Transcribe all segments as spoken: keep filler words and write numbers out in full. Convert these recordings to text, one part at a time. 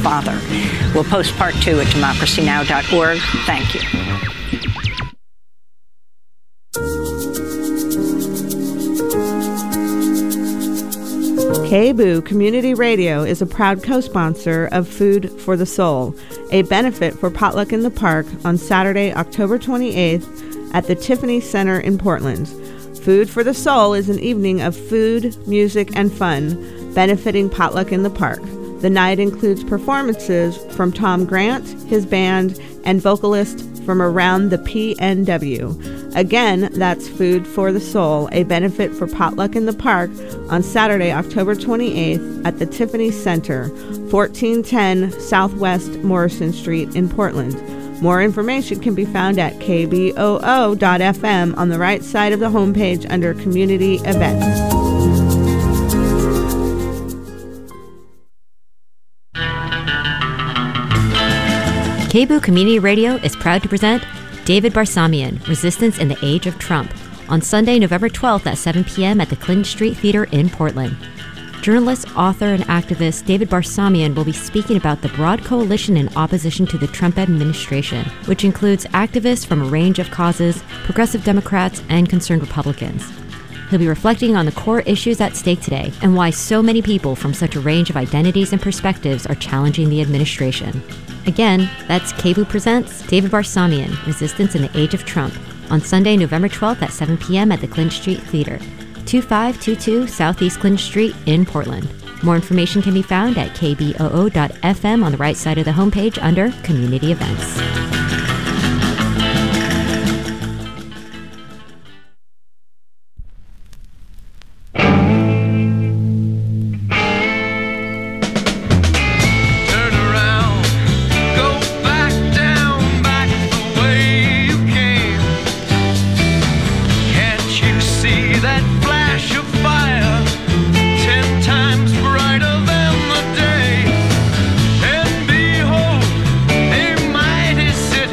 father. We'll post part two at democracy now dot org. Thank you. K B O O Community Radio is a proud co-sponsor of Food for the Soul, a benefit for Potluck in the Park on Saturday, October twenty-eighth at the Tiffany Center in Portland. Food for the Soul is an evening of food, music, and fun, benefiting Potluck in the Park. The night includes performances from Tom Grant, his band, and vocalists from around the P N W. Again, that's Food for the Soul, a benefit for Potluck in the Park on Saturday, October twenty-eighth at the Tiffany Center, fourteen ten Southwest Morrison Street in Portland. More information can be found at k b o o dot f m on the right side of the homepage under Community Events. K B O O Community Radio is proud to present David Barsamian, Resistance in the Age of Trump, on Sunday, November twelfth at seven p.m. at the Clinton Street Theater in Portland. Journalist, author, and activist David Barsamian will be speaking about the broad coalition in opposition to the Trump administration, which includes activists from a range of causes, progressive Democrats, and concerned Republicans. He'll be reflecting on the core issues at stake today and why so many people from such a range of identities and perspectives are challenging the administration. Again, that's K B O O Presents David Barsamian, Resistance in the Age of Trump, on Sunday, November twelfth at seven p.m. at the Clinton Street Theater, twenty-five twenty-two Southeast Clinton Street in Portland. More information can be found at k b o o dot f m on the right side of the homepage under Community Events. City.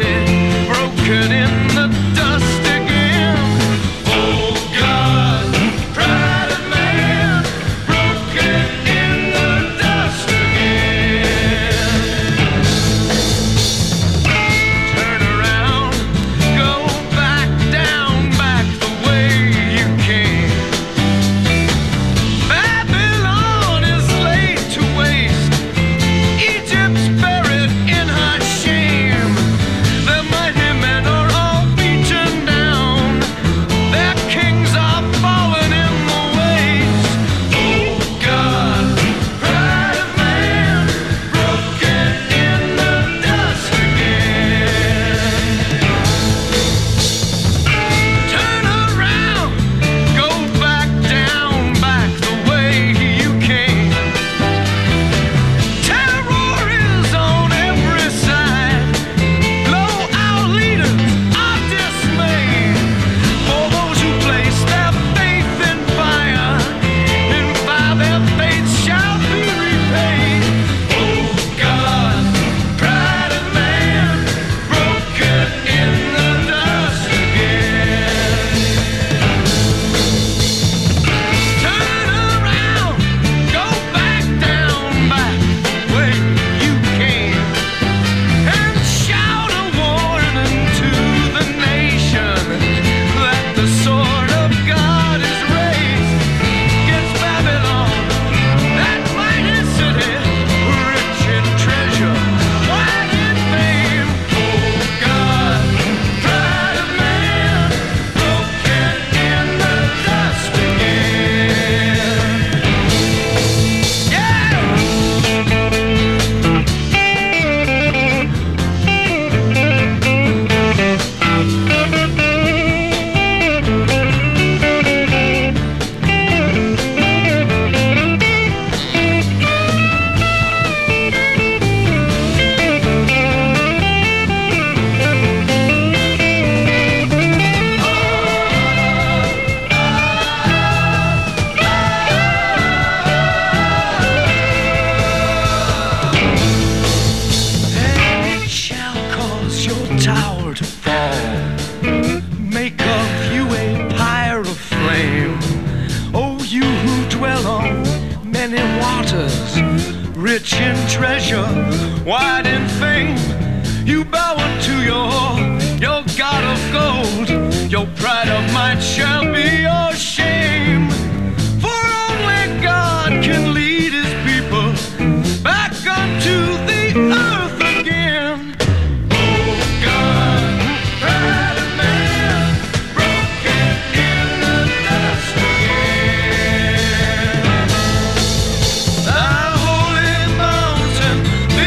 in treasure, wide in fame. You bow unto your, your God of gold. Your pride of might shall be your shame. For only God can lead his people back unto the earth again. Oh God, pride of man, broken in the dust again. Thy holy mountain be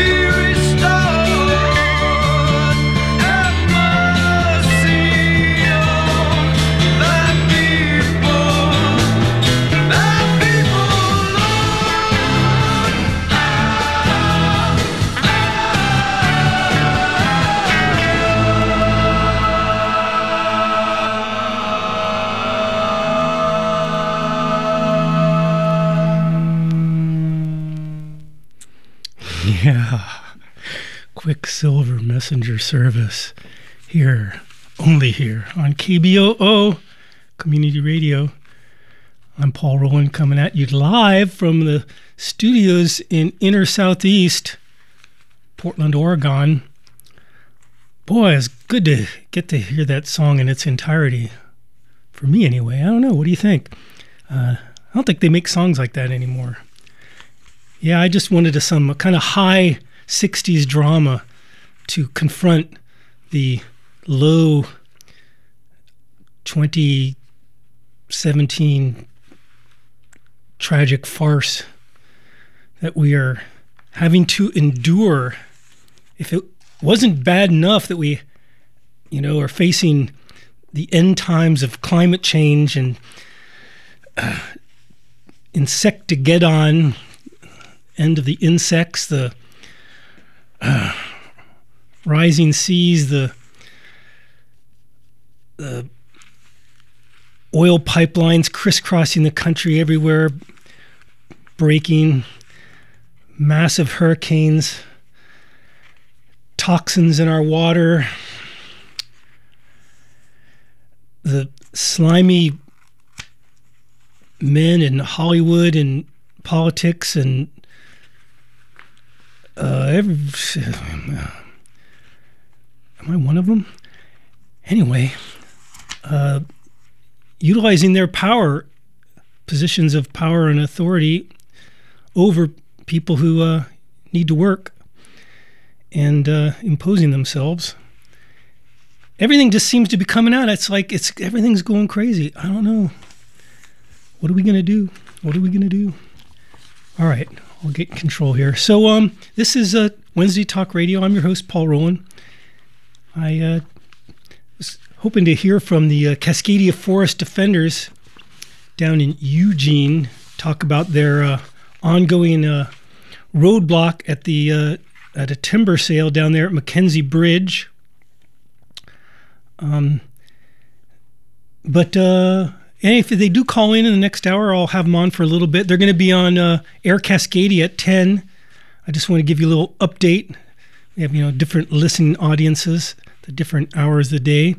restored. Have mercy on thy people, thy people, Lord. Ah, Yeah. Quicksilver Messenger Service here, only here on K B O O Community Radio. I'm Paul Rowland coming at you live from the studios in inner Southeast Portland, Oregon. Boy, it's good to get to hear that song in its entirety. For me, anyway. I don't know. What do you think? Uh, I don't think they make songs like that anymore. Yeah, I just wanted a, some kind of high sixties drama to confront the low twenty seventeen tragic farce that we are having to endure. If it wasn't bad enough that we, you know, are facing the end times of climate change and uh, Insectageddon, end of the insects, the uh, rising seas, the the oil pipelines crisscrossing the country everywhere, breaking, massive hurricanes, toxins in our water, the slimy men in Hollywood and politics and uh, every, am I one of them? Anyway, uh, utilizing their power, positions of power and authority over people who uh, need to work and uh, imposing themselves. Everything just seems to be coming out. It's like it's everything's going crazy. I don't know. What are we going to do? What are we going to do? All right, I'll get in control here. So um, this is uh, Wednesday Talk Radio. I'm your host, Paul Rowland. I uh, was hoping to hear from the uh, Cascadia Forest Defenders down in Eugene, talk about their uh, ongoing uh, roadblock at the uh, at a timber sale down there at Mackenzie Bridge. Um, but uh, and if they do call in in the next hour, I'll have them on for a little bit. They're going to be on uh, Air Cascadia at ten. I just want to give you a little update. We have, you know, different listening audiences, the different hours of the day.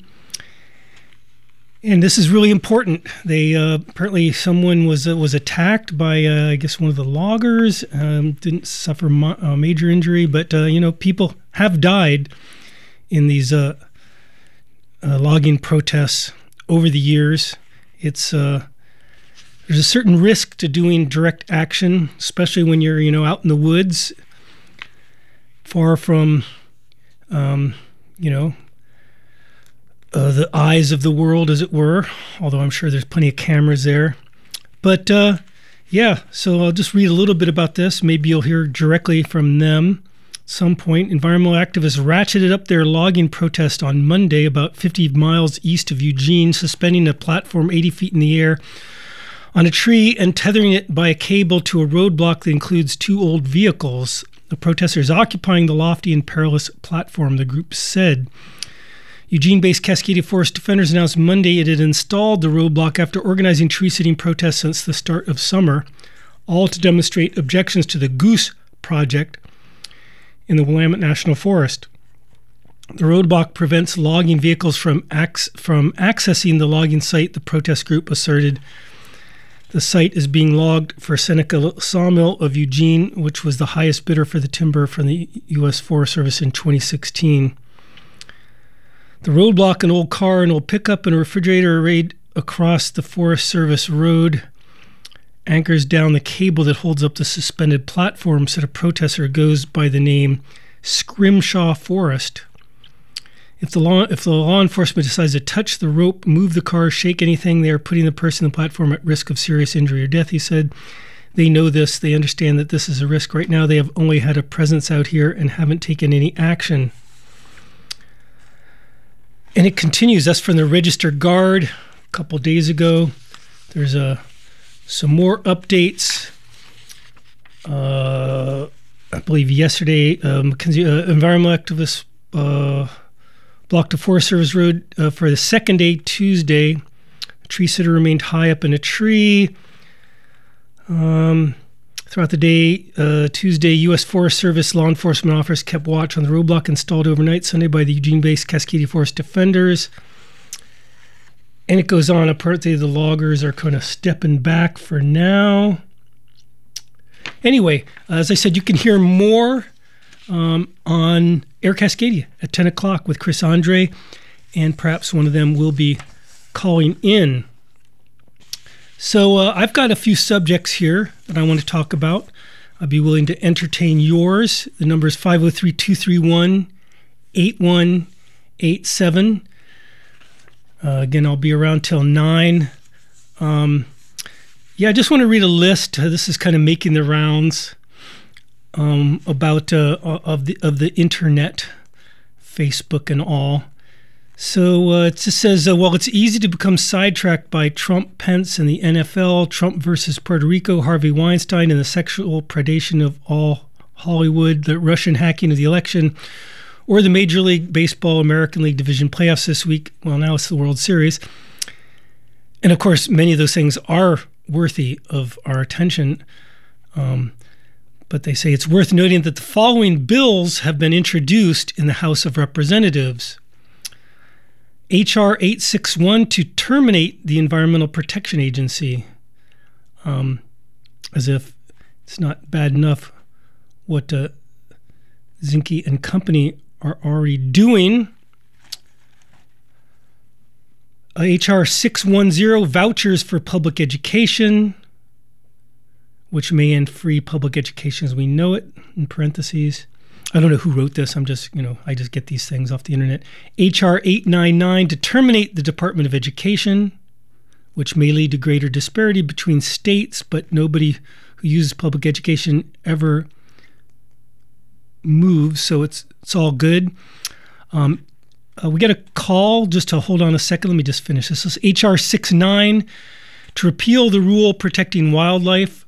And this is really important. They uh, apparently someone was uh, was attacked by uh, I guess one of the loggers. Um, didn't suffer mo- uh, major injury, but uh, you know, people have died in these uh, uh, logging protests over the years. It's uh, there's a certain risk to doing direct action, especially when you're you know out in the woods, far from um, you know. Uh, the eyes of the world, as it were, although I'm sure there's plenty of cameras there. But, uh, yeah, so I'll just read a little bit about this. Maybe you'll hear directly from them at some point. Environmental activists ratcheted up their logging protest on Monday about fifty miles east of Eugene, suspending a platform eighty feet in the air on a tree and tethering it by a cable to a roadblock that includes two old vehicles. The protesters occupying the lofty and perilous platform, the group said. Eugene-based Cascadia Forest Defenders announced Monday it had installed the roadblock after organizing tree-sitting protests since the start of summer, all to demonstrate objections to the Goose Project in the Willamette National Forest. The roadblock prevents logging vehicles from, ac- from accessing the logging site, the protest group asserted. The site is being logged for Seneca Sawmill of Eugene, which was the highest bidder for the timber from the U S Forest Service in twenty sixteen. The roadblock, an old car, an old pickup, and a refrigerator arrayed across the Forest Service road anchors down the cable that holds up the suspended platform, said a protester goes by the name Scrimshaw Forest. If the law if the law enforcement decides to touch the rope, move the car, shake anything, they are putting the person on the platform at risk of serious injury or death, he said. They know this. They understand that this is a risk. Right now, they have only had a presence out here and haven't taken any action. And it continues. That's from the Register Guard a couple days ago. There's a, some more updates. Uh, I believe yesterday, uh, McKinsey, uh, environmental activists uh, blocked the Forest Service road uh, for the second day, Tuesday. A tree sitter remained high up in a tree. Um, throughout the day, uh, Tuesday, U S Forest Service law enforcement officers kept watch on the roadblock installed overnight Sunday by the Eugene-based Cascadia Forest Defenders. And it goes on. Apparently, the loggers are kind of stepping back for now. Anyway, as I said, you can hear more um, on Air Cascadia at ten o'clock with Chris Andre, and perhaps one of them will be calling in. So uh, I've got a few subjects here that I want to talk about. I'd be willing to entertain yours. The number is five oh three, two three one, eight one eight seven. Uh, again, I'll be around till nine. Um, yeah, I just want to read a list. Uh, this is kind of making the rounds um, about uh, of the of the internet, Facebook and all. So uh, it just says, uh, well, it's easy to become sidetracked by Trump, Pence, and the N F L, Trump versus Puerto Rico, Harvey Weinstein, and the sexual predation of all Hollywood, the Russian hacking of the election, or the Major League Baseball American League Division playoffs this week. Well, now it's the World Series. And of course, many of those things are worthy of our attention. Um, but they say it's worth noting that the following bills have been introduced in the House of Representatives. H R eight sixty-one to terminate the Environmental Protection Agency. Um, as if it's not bad enough what uh, Zinke and company are already doing. Uh, H R six ten, vouchers for public education, which may end free public education as we know it, in parentheses. I don't know who wrote this. I'm just, you know, I just get these things off the internet. H R eight ninety-nine to terminate the Department of Education, which may lead to greater disparity between states, but nobody who uses public education ever moves, so it's it's all good. Um, uh, we got a call, just to hold on a second. Let me just finish this. This is H R sixty-nine to repeal the rule protecting wildlife.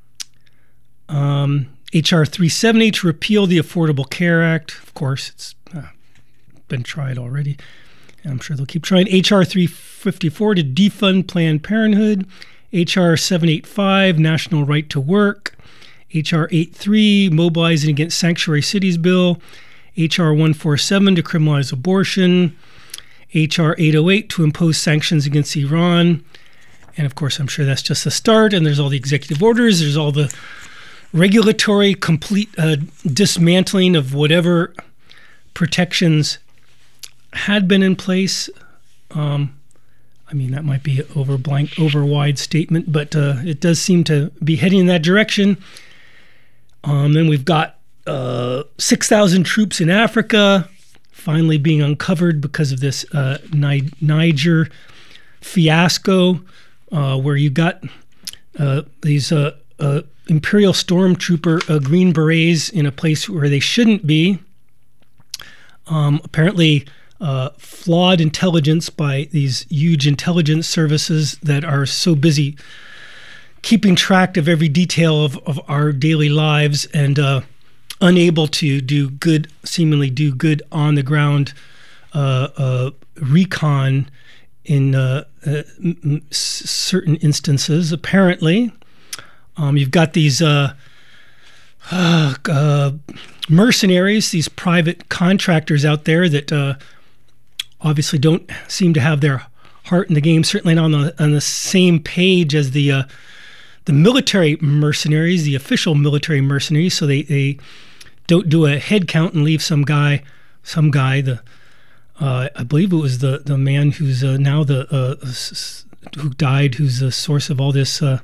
Um, H R three seventy to repeal the Affordable Care Act. Of course, it's uh, been tried already. And I'm sure they'll keep trying. H R three fifty-four to defund Planned Parenthood. H R seven eighty-five, National Right to Work. H R eighty-three, Mobilizing Against Sanctuary Cities Bill. H R one forty-seven to criminalize abortion. H R eight oh eight to impose sanctions against Iran. And of course, I'm sure that's just the start. And there's all the executive orders. There's all the regulatory complete uh, dismantling of whatever protections had been in place. Um, I mean, that might be an over blank, over wide statement, but uh, it does seem to be heading in that direction. Um, then we've got uh, six thousand troops in Africa finally being uncovered because of this uh, Ni- Niger fiasco, uh, where you got uh, these uh, uh, Imperial Stormtrooper uh, Green Berets in a place where they shouldn't be. Um, apparently, uh, flawed intelligence by these huge intelligence services that are so busy keeping track of every detail of, of our daily lives and uh, unable to do good, seemingly do good on the ground uh, uh, recon in uh, uh, m- s- certain instances, apparently. Um, you've got these uh, uh, uh, mercenaries, these private contractors out there that uh, obviously don't seem to have their heart in the game, certainly not on the on the same page as the uh, the military mercenaries, the official military mercenaries. So they, they don't do a head count and leave some guy, some guy, the uh, I believe it was the the man who's uh, now the uh, who died, who's the source of all this uh,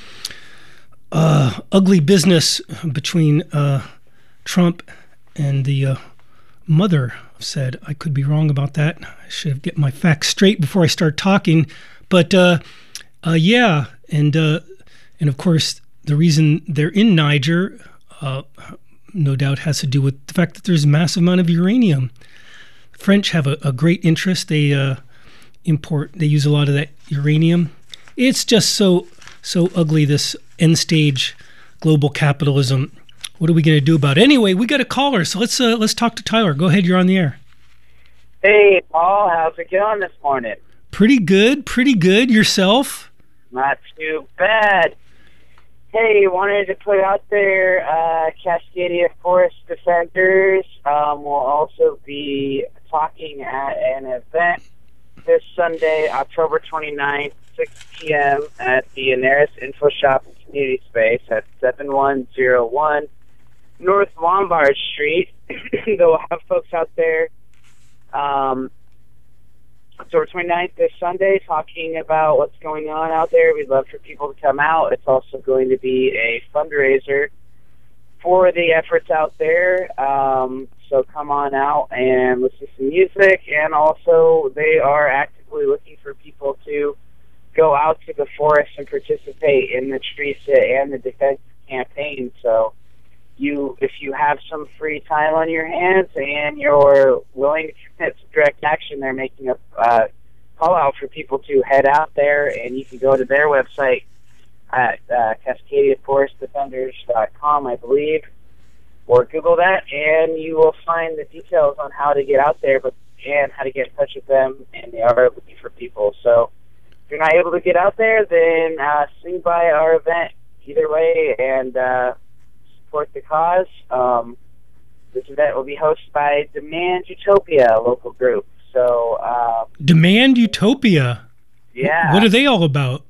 uh, ugly business between uh, Trump and the uh, mother said. I could be wrong about that. I should have get my facts straight before I start talking. But uh, uh, yeah, and uh, and of course the reason they're in Niger, uh, no doubt, has to do with the fact that there's a massive amount of uranium. The French have a, a great interest. They uh, import. They use a lot of that uranium. It's just so so ugly, this end stage global capitalism. What are we going to do about it? Anyway, we got a caller, so let's uh, let's talk to Tyler. Go ahead, you're on the air. Hey, Paul, how's it going this morning? Pretty good, pretty good. Yourself? Not too bad. Hey, wanted to put out there, uh, Cascadia Forest Defenders um, will also be talking at an event this Sunday, October twenty-ninth, six p.m. at the Anaris Info Shop and Community Space at seven one zero one North Lombard Street. They'll have folks out there um, October twenty-ninth, this Sunday, talking about what's going on out there. We'd love for people to come out. It's also going to be a fundraiser for the efforts out there. Um, so come on out and listen to some music. And also, they are actively looking for people to go out to the forest and participate in the tree sit and the defense campaign. So you, if you have some free time on your hands and you're willing to commit some direct action, they're making a uh, call out for people to head out there, and you can go to their website at uh, Cascadia Forest Defenders dot com, I believe, or Google that, and you will find the details on how to get out there, but and how to get in touch with them, and they are looking for people. So if you're not able to get out there, then uh, swing by our event either way and uh, support the cause. Um, this event will be hosted by Demand Utopia, a local group. So uh, Demand Utopia? Yeah. What are they all about?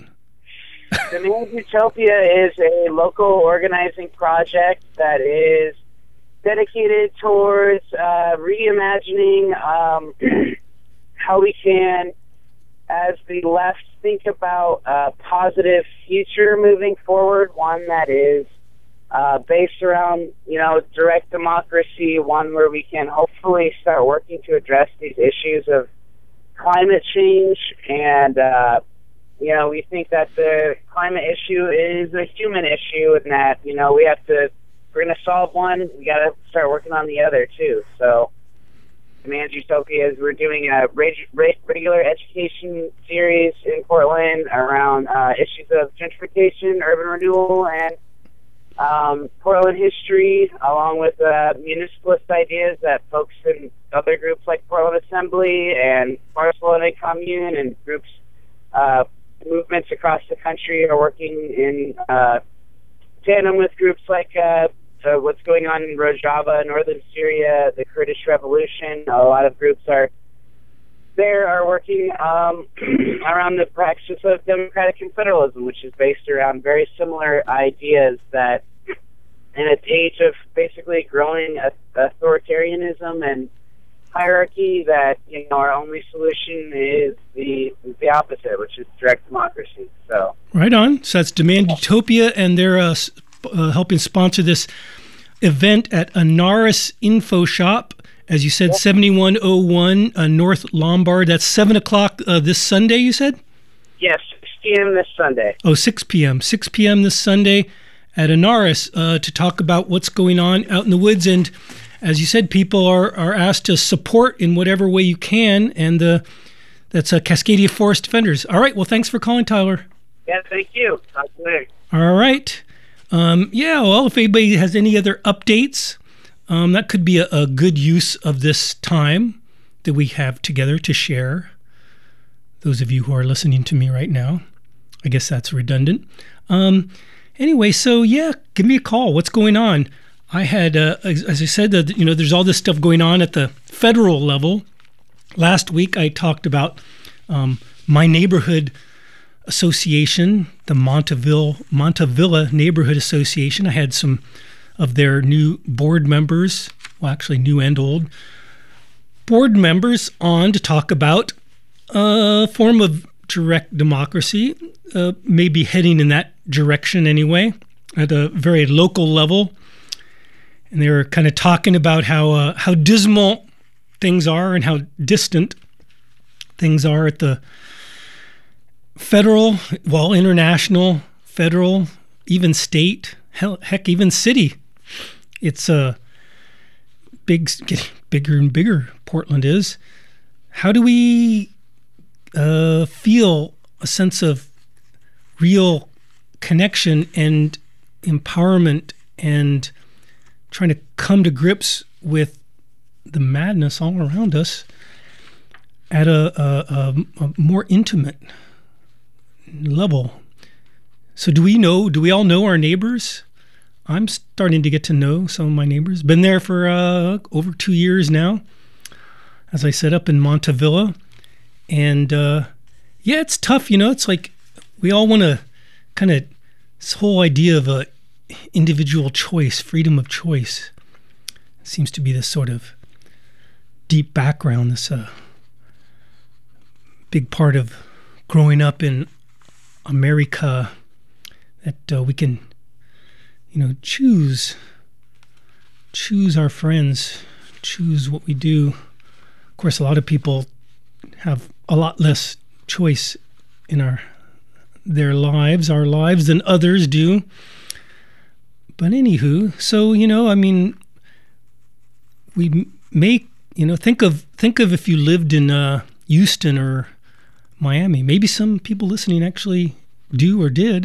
Demand Utopia is a local organizing project that is dedicated towards uh, reimagining um, how we can, as the left, think about a positive future moving forward, one that is uh, based around, you know, direct democracy, one where we can hopefully start working to address these issues of climate change. And, uh, you know, we think that the climate issue is a human issue, and that, you know, we have to, if we're going to solve one, we got to start working on the other, too. So, Demand Utopia is we're doing a reg- reg- regular education series in Portland around uh, issues of gentrification, urban renewal, and um, Portland history, along with uh, municipalist ideas that folks in other groups like Portland Assembly and Barcelona Commune and groups, uh, movements across the country are working in uh, tandem with groups like uh, uh, what's going on in Rojava, northern Syria, the Kurdish Revolution. A lot of groups are there are working um, around the practice of democratic confederalism, which is based around very similar ideas that in an age of basically growing authoritarianism and hierarchy, that, you know, our only solution is the is the opposite, which is direct democracy. So right on. So that's Demand Utopia, and they're uh, sp- uh, helping sponsor this event at Anaris Info Shop, as you said, yep. seventy-one oh one uh, North Lombard. That's seven o'clock uh, this Sunday, you said? Yes, six p.m. this Sunday. Oh, six p.m. six p.m. this Sunday at Anaris uh, to talk about what's going on out in the woods. And as you said, people are, are asked to support in whatever way you can, and uh, that's uh, Cascadia Forest Defenders. All right, well, thanks for calling, Tyler. Yeah, thank you. Talk to you later. All right. Um, yeah, well, if anybody has any other updates, um, that could be a, a good use of this time that we have together to share. Those of you who are listening to me right now, I guess that's redundant. Um, anyway, so yeah, give me a call. What's going on? I had, uh, as, as I said, uh, you know, there's all this stuff going on at the federal level. Last week, I talked about um, my neighborhood association, the Monteville Montevilla Neighborhood Association. I had some of their new board members, well, actually new and old board members, on to talk about a form of direct democracy, uh, maybe heading in that direction anyway, at a very local level. And they were kind of talking about how uh, how dismal things are and how distant things are at the federal, well, international, federal, even state, hell, heck, even city. It's a uh, big, getting bigger and bigger. Portland is. How do we uh, feel a sense of real connection and empowerment and trying to come to grips with the madness all around us at a, a, a, a more intimate level? So do we know, do we all know our neighbors? I'm starting to get to know some of my neighbors. Been there for uh, over two years now, as I said, up in Montevilla. And uh, yeah, it's tough, you know, it's like we all want to kind of, this whole idea of a individual choice, freedom of choice, seems to be this sort of deep background, this uh, big part of growing up in America, that uh, we can, you know, choose, choose our friends, choose what we do. Of course, a lot of people have a lot less choice in our their lives, our lives, than others do. But anywho, so, you know, I mean, we make, you know, think of think of if you lived in uh, Houston or Miami. Maybe some people listening actually do or did.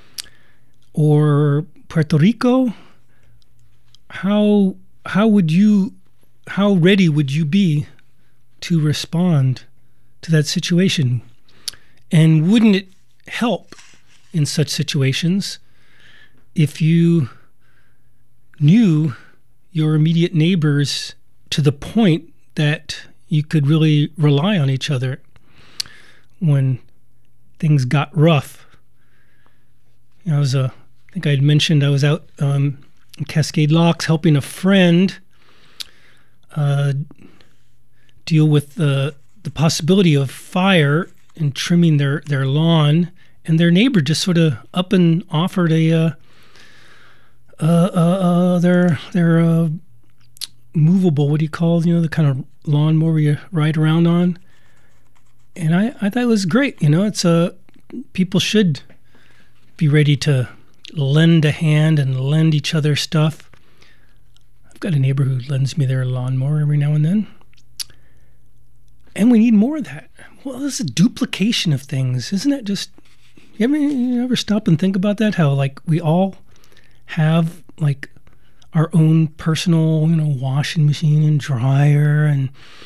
Or Puerto Rico. How how would you, how ready would you be to respond to that situation? And wouldn't it help in such situations if you knew your immediate neighbors to the point that you could really rely on each other when things got rough? I was, uh, I think I had mentioned I was out um, in Cascade Locks helping a friend uh, deal with the the possibility of fire and trimming their, their lawn, and their neighbor just sort of up and offered a uh, uh, uh, uh, their their uh, movable, what do you call it, you know, the kind of lawnmower you ride around on. And I, I thought it was great. You know, it's a, uh, people should be ready to lend a hand and lend each other stuff. I've got a neighbor who lends me their lawnmower every now and then. And we need more of that. Well, this is a duplication of things. Isn't that just, you ever, you ever stop and think about that? How, like, we all have, like, our own personal, you know, washing machine and dryer and,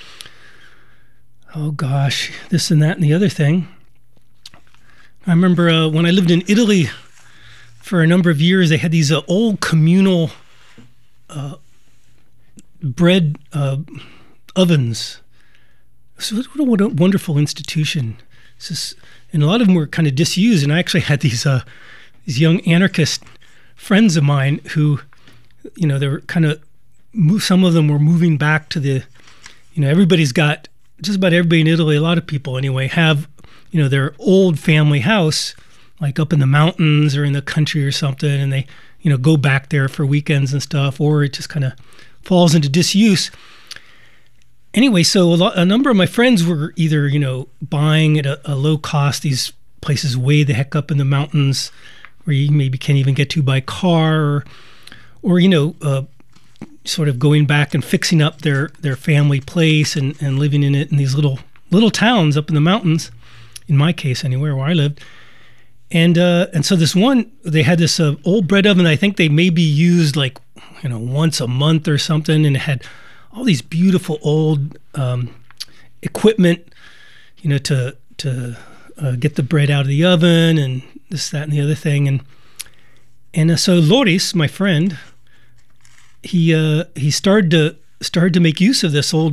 oh gosh, this and that and the other thing. I remember uh, when I lived in Italy for a number of years, they had these uh, old communal uh, bread uh, ovens. So what a wonderful institution. Just, and a lot of them were kind of disused. And I actually had these uh, these young anarchist friends of mine who, you know, they were kind of, some of them were moving back to the, you know, everybody's got, just about everybody in Italy, a lot of people anyway, have, you know, their old family house, like up in the mountains or in the country or something. And they, you know, go back there for weekends and stuff, or it just kind of falls into disuse. Anyway, so a, lot, a number of my friends were either, you know, buying at a, a low cost, these places way the heck up in the mountains where you maybe can't even get to by car, or, or you know, uh, sort of going back and fixing up their, their family place and, and living in it in these little little towns up in the mountains, in my case anywhere where I lived. And uh, and so this one, they had this uh, old bread oven I think they maybe used like, you know, once a month or something, and it had all these beautiful old um, equipment, you know, to to uh, get the bread out of the oven and this, that, and the other thing. And and uh, so Loris, my friend, he uh, he started to started to make use of this old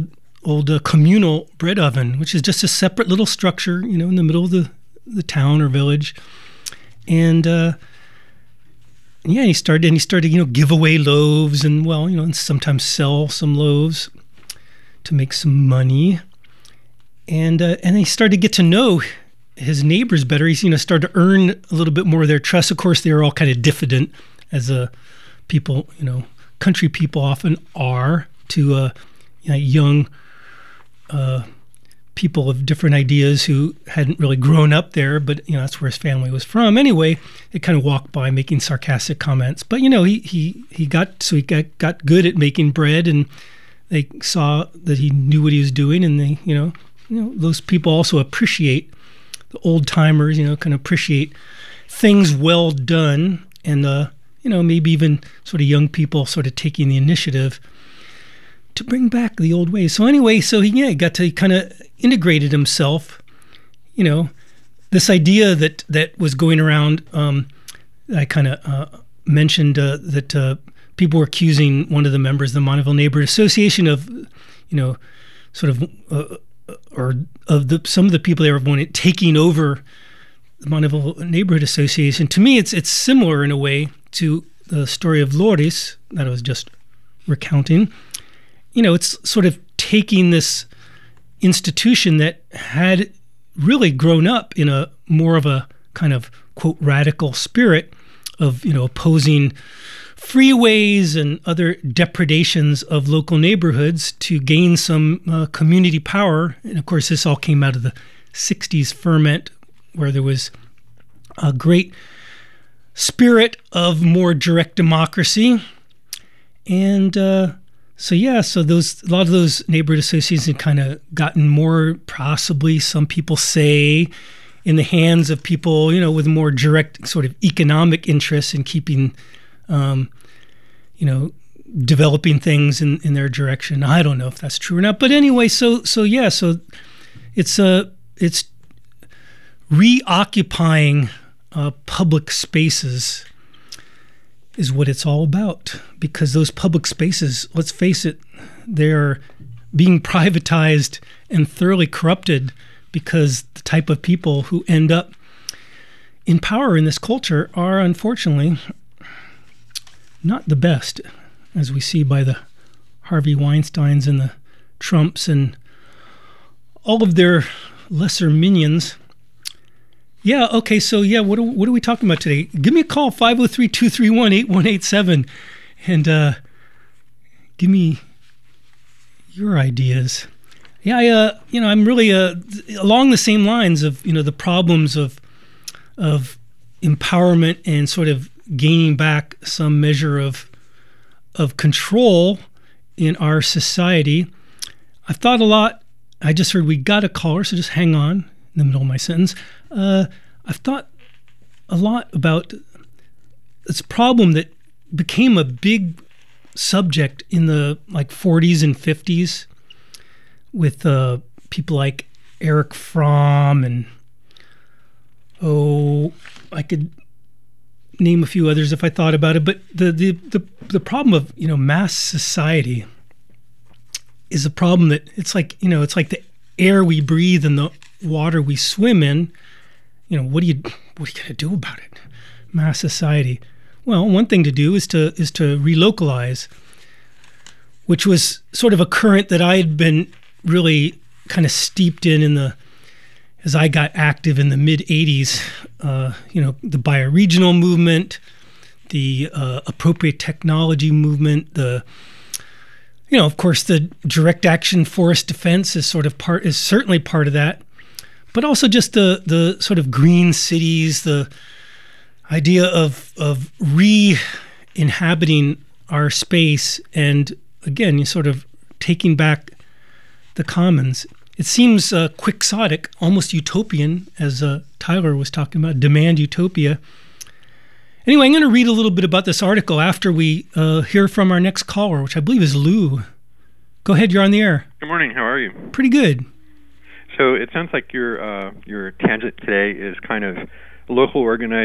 old uh, communal bread oven, which is just a separate little structure, you know, in the middle of the, the town or village. And uh, yeah, he started and he started, you know, give away loaves and, well, you know, and sometimes sell some loaves to make some money. And uh, and he started to get to know his neighbors better. He's, you know, started to earn a little bit more of their trust. Of course, they were all kind of diffident, as a uh, people, you know, country people often are to uh, you know, young uh, people of different ideas who hadn't really grown up there, but, you know, that's where his family was from. Anyway, they kind of walked by making sarcastic comments. But, you know, he he he got, so he got, got good at making bread, and they saw that he knew what he was doing, and they, you know, you know, those people also appreciate, the old timers, you know, can appreciate things well done, and, uh, you know, maybe even sort of young people sort of taking the initiative to bring back the old ways. So anyway, so he, yeah, he got to kind of integrated himself, you know, this idea that, that was going around, um, I kind of uh, mentioned uh, that uh, people were accusing one of the members of the Monteville Neighborhood Association of, you know, sort of, uh, or of the some of the people there wanted taking over the Monteville Neighborhood Association. To me, it's it's similar in a way to the story of Loris that I was just recounting. You know, it's sort of taking this institution that had really grown up in a more of a kind of, quote, radical spirit of, you know, opposing freeways and other depredations of local neighborhoods to gain some uh, community power. And of course, this all came out of the sixties ferment, where there was a great spirit of more direct democracy. And uh, so, yeah, so those a lot of those neighborhood associations had kind of gotten more, possibly some people say, in the hands of people, you know, with more direct sort of economic interests in keeping, um, you know, developing things in, in their direction. I don't know if that's true or not, but anyway, so so yeah, so it's uh, it's reoccupying uh, public spaces is what it's all about, because those public spaces, let's face it, they're being privatized and thoroughly corrupted, because the type of people who end up in power in this culture are unfortunately not the best, as we see by the Harvey Weinsteins and the Trumps and all of their lesser minions. Yeah, okay, so yeah, what are, what are we talking about today? Give me a call, five oh three, two three one, eight one eight seven, and uh, give me your ideas. Yeah, I, uh, you know, I'm really uh, along the same lines of, you know, the problems of of empowerment and sort of gaining back some measure of of control in our society. I've thought a lot. I just heard we got a caller, so just hang on in the middle of my sentence. Uh, I've thought a lot about this problem that became a big subject in the like forties and fifties with uh, people like Eric Fromm and, oh, I could name a few others if I thought about it. But the the the, the problem of, you know, mass society is a problem that it's like, you know, it's like the air we breathe and the water we swim in. You know, what do you what are you gonna do about it? Mass society. Well, one thing to do is to is to relocalize, which was sort of a current that I had been really kind of steeped in in the as I got active in the mid eighties. Uh, you know, the bioregional movement, the uh, appropriate technology movement, the you know, of course, the direct action forest defense is sort of part is certainly part of that. But also just the the sort of green cities, the idea of of re-inhabiting our space, and again, you sort of taking back the commons. It seems uh, quixotic, almost utopian, as uh, Tyler was talking about, demand utopia. Anyway, I'm going to read a little bit about this article after we uh, hear from our next caller, which I believe is Lou. Go ahead, you're on the air. Good morning, how are you? Pretty good. So it sounds like your uh, your tangent today is kind of local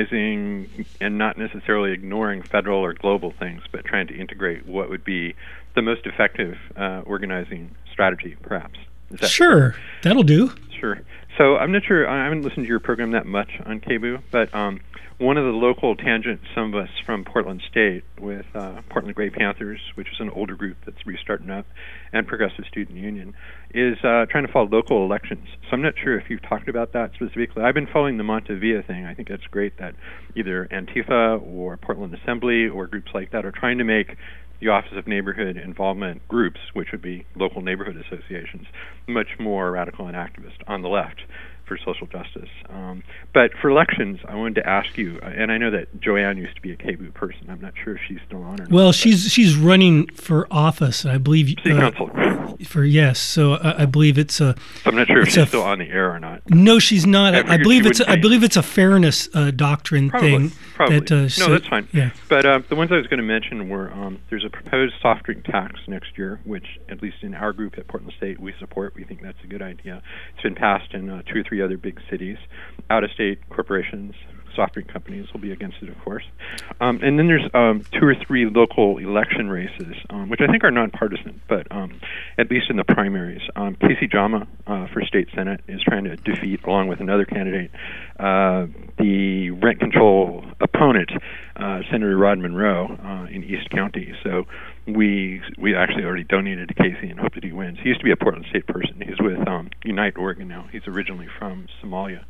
organizing and not necessarily ignoring federal or global things, but trying to integrate what would be the most effective uh, organizing strategy, perhaps. Is that sure, that'll do. Sure. So I'm not sure, I haven't listened to your program that much on K B O O, but um, one of the local tangents, some of us from Portland State with uh, Portland Gray Panthers, which is an older group that's restarting up, and Progressive Student Union, is uh, trying to follow local elections. So I'm not sure if you've talked about that specifically. I've been following the Montevilla thing. I think that's great that either Antifa or Portland Assembly or groups like that are trying to make the Office of Neighborhood Involvement groups, which would be local neighborhood associations, much more radical and activist on the left for social justice. Um, but for elections, I wanted to ask you, uh, and I know that Joanne used to be a K B O O person. I'm not sure if she's still on or not. Well, she's she's running for office, I believe. City uh, Council. For yes, so I, I believe it's a. So I'm not sure if she's a, still on the air or not. No, she's not. I, I believe it's a, I be. believe it's a fairness uh, doctrine Probably, thing. Probably. That, uh, no, so, that's fine. Yeah. But uh, the ones I was going to mention were um, there's a proposed soft drink tax next year, which at least in our group at Portland State we support. We think that's a good idea. It's been passed in uh, two or three other big cities. Out-of-state corporations, soft drink companies will be against it, of course. Um, and then there's um, two or three local election races, um, which I think are nonpartisan, but um, at least in the primaries. Um, Casey Jama uh, for state senate is trying to defeat, along with another candidate, uh, the rent control opponent, uh, Senator Rod Monroe uh, in East County. So we we actually already donated to Casey and hope that he wins. He used to be a Portland State person. He's with um, Unite Oregon now. He's originally from Somalia.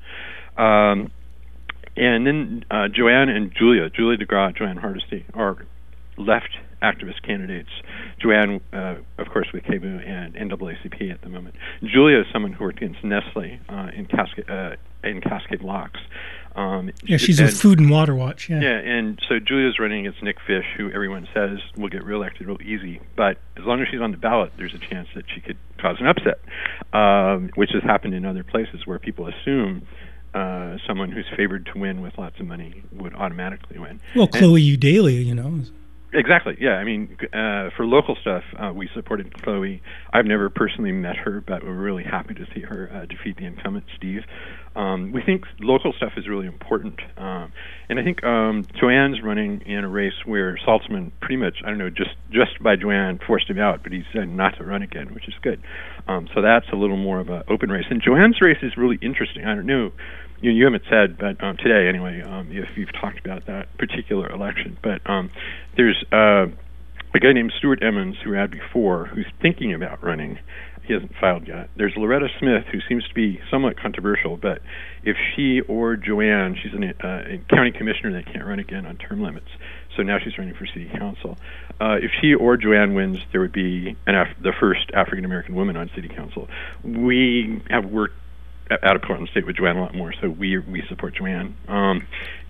Um, and then uh, Joanne and Julia, Julia DeGraw, Joanne Hardesty, are left activist candidates. Joanne, uh, of course, with K B O O and N double A C P at the moment. Julia is someone who worked against Nestle uh, in Cascade uh, in Cascade Locks. Um, yeah, she's and, with Food and Water Watch. Yeah. Yeah, and so Julia's running against Nick Fish, who everyone says will get reelected real easy. But as long as she's on the ballot, there's a chance that she could cause an upset, um, which has happened in other places where people assume uh, someone who's favored to win with lots of money would automatically win. Well, and, Chloe Eudalia, you know. Exactly. Yeah. I mean, uh, for local stuff, uh, we supported Chloe. I've never personally met her, but we're really happy to see her uh, defeat the incumbent, Steve. Um, we think local stuff is really important. Um, and I think um, Joanne's running in a race where Saltzman pretty much, I don't know, just, just by Joanne forced him out, but he said not to run again, which is good. Um, so that's a little more of an open race. And Joanne's race is really interesting. I don't know. You, you haven't said, but um, today anyway, um, if you've talked about that particular election. But um, there's uh, a guy named Stuart Emmons who had before who's thinking about running. He hasn't filed yet. There's Loretta Smith, who seems to be somewhat controversial, but if she or Joanne, she's an, uh, a county commissioner that can't run again on term limits, so now she's running for city council. Uh, if she or Joanne wins, there would be an Af- the first African-American woman on city council. We have worked out of Portland State with Joanne a lot more, so we we support Joanne. Um,